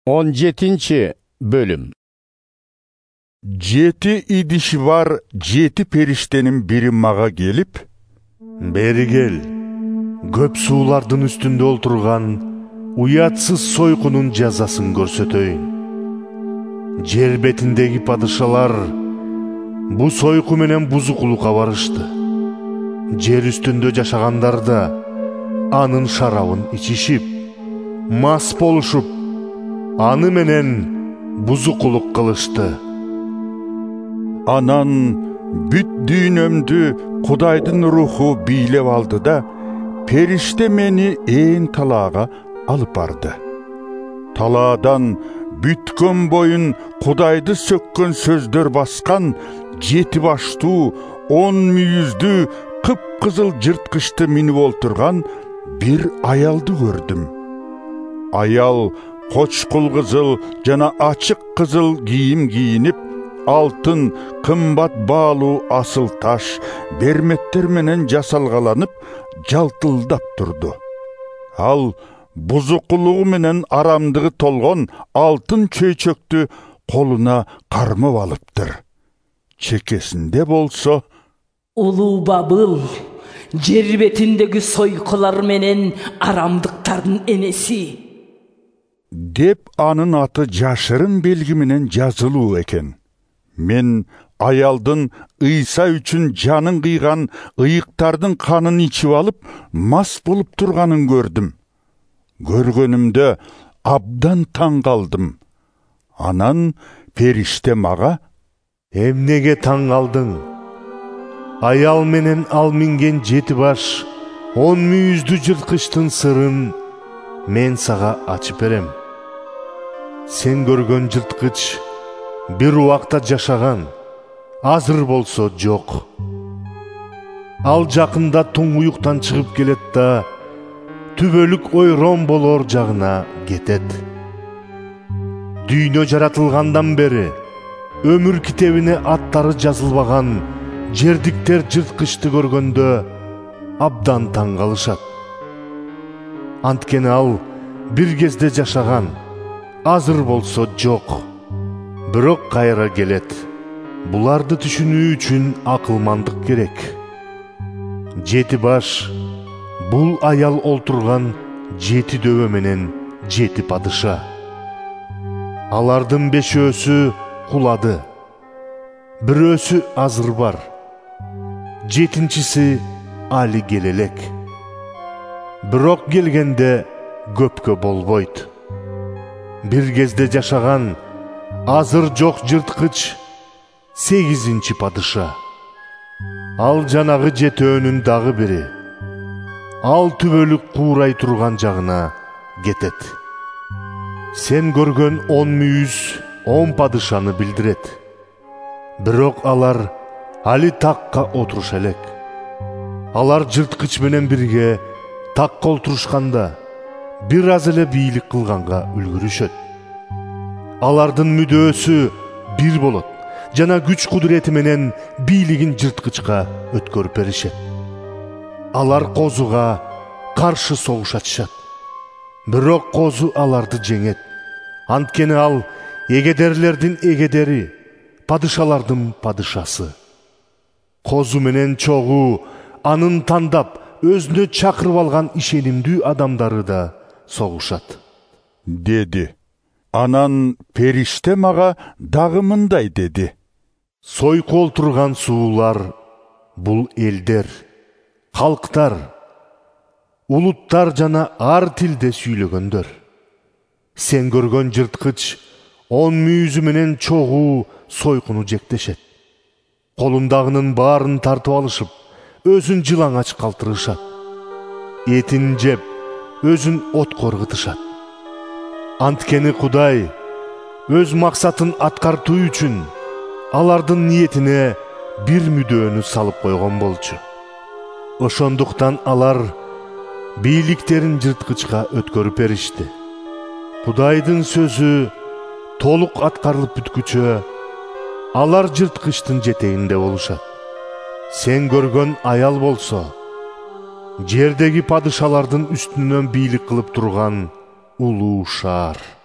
17. bölüm. 7 idişi var 7 periştenin biri mağa gelip, "Beri gel, köp suulardın üstünde olturgan uyatsız soykunun cazasın görsetöйүн. Jer betindegi padışalar bu soyku menen buzukулукка барышты. Jer üstünde жашагандар да анын шарабын ичишип, мас болушуп, аны менен buzukулук кылышты. Anan büt düğünömdü Kudayдын ruhu biylep aldı da, perişte meni eğin talağa alıp bardı. Talaadan bütkön boyun Kudaydı sökkön sözdör baskan 7 baştуу 10 müyüzdü kıpkızıl jırtkычты minip olturgan bir ayaldı gördüm. Ayal koçkul kızıl jana açık kızıl giyim giyinip, altın, kımbat bağlı asıl taş, bermettер menen jasalgalanıp jaltылдап turdu. Al buzukuluğu menen aramdığı tolgon altın çöйчөктü koluna karmıp alıptır. Çekesinde bolsa, "Улуу Бабыл, жер бетиндеги soykular menen aramdıktardын enesi" dep anın atı jaşırın belgi menen жазылуу eken. Men ayaldın ıysa üçün canın kıygan ıyıktardın kanın içip alıp mas bulup turganın gördüm. Görgönümde abdan taң kaldım. Anan perişte mağa, "Эмнеге таң калдың? Аял менен ал минген 7 баш 10 мүйүздүү жырткычтын сырын мен сага ачып берем. Сен көргөн жырткыч bir убакта жашаган, азыр болсо жок. Ал жакында туңуюктан чыгып келет да түбөлүк ойрон болор жагына кетет. Дүйнө жаратылгандан бери өмүр китебине аттары жазылбаган жердиктер жырткычты көргөндө абдан таң калышат. Анткени ал бир кезде жашаган, азыр болсо жок. Бирок кайра келет. Буларды түшүнүү үчүн акылмандык керек. 7 баш бул аял олтурган 7 дөбө менен 7 падыша. Алардын 5-өсү кулады, 1-өсү азыр бар, 7-чиси али келелек. Бирок келгенде көпкө болбойт. Бир кезде жашаган, азыр жок жырткыч 8-чи падыша. Ал жанагы 7-өнүн дагы бири. Ал түбөлүк куурай турган жагына кетет. Сен көргөн 10 мүйүз 10 падышаны билдирет. Бирок алар али такка отуруша элек. Алар жырткыч менен бирге такка отурушканда бир аз эле бийлик кылганга үлгүрүшөт. Алардын мүдөөсү бир болот, жана күч кудурети менен бийлигин жырткычка өткөрүп беришет. Алар козуга каршы согушатышат. Бирок козу аларды жеңет. Анткени ал эгедерлердин эгедери, падышалардын падышасы. Козу менен чогуу анын тандап өзүнө чакырып алган ишенимдүү адамдары да согушат, dedi. Anan perişte mağa dagы мындай dedi. Сойку олтурган суулар бул элдер, калктар, улуттар жана ар тилде сүйлөгөндөр. Сен көргөн жырткыч 10 мүйүзү менен чогуу сойкуну жектешет. Колундагынын баарын тартып алышып, өзүн жылаңач калтырышат. Этин жеп, өзүн отко ыргытышат. Анткени Кудай өз максатын аткартуу үчүн алардын ниетине бир мүдөөнү салып койгон болчу. Ошондуктан алар бийликтерин жырткычка өткөрүп беришти. Кудайдын сөзү толук аткарылып бүткүчө алар жырткычтын жетегинде болушат. Сен көргөн аял болсо жердеги падышалардын үстүнөн бийлик кылып турган улуу шаар.